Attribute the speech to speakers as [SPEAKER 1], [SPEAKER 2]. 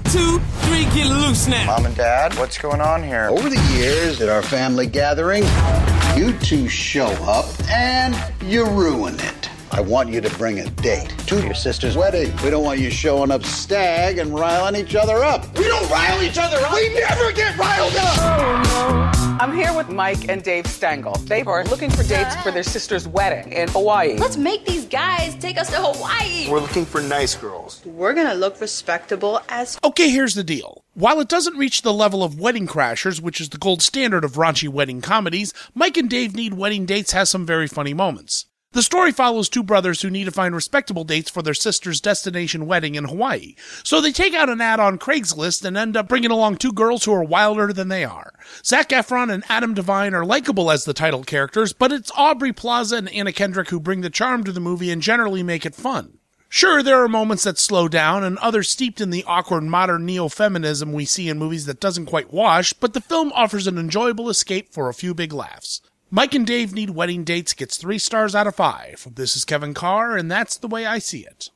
[SPEAKER 1] 2, 3, get loose now.
[SPEAKER 2] Mom and Dad, what's going on here?
[SPEAKER 3] Over the years at our family gathering, you two show up and you ruin it. I want you to bring a date to your sister's wedding. We don't want you showing up stag and riling each other up. We don't rile each other up. We never get riled up.
[SPEAKER 4] Oh, no. I'm here with Mike and Dave Stengel. They are looking for dates for their sister's wedding in Hawaii.
[SPEAKER 5] Let's make these guys take us to Hawaii.
[SPEAKER 2] We're looking for nice girls.
[SPEAKER 6] We're gonna look respectable as...
[SPEAKER 7] Okay, here's the deal. While it doesn't reach the level of Wedding Crashers, which is the gold standard of raunchy wedding comedies, Mike and Dave Need Wedding Dates has some very funny moments. The story follows two brothers who need to find respectable dates for their sister's destination wedding in Hawaii. So they take out an ad on Craigslist and end up bringing along two girls who are wilder than they are. Zac Efron and Adam Devine are likable as the title characters, but it's Aubrey Plaza and Anna Kendrick who bring the charm to the movie and generally make it fun. Sure, there are moments that slow down and others steeped in the awkward modern neo-feminism we see in movies that doesn't quite wash, but the film offers an enjoyable escape for a few big laughs. Mike and Dave Need Wedding Dates gets 3 stars out of 5. This is Kevin Carr, and that's the way I see it.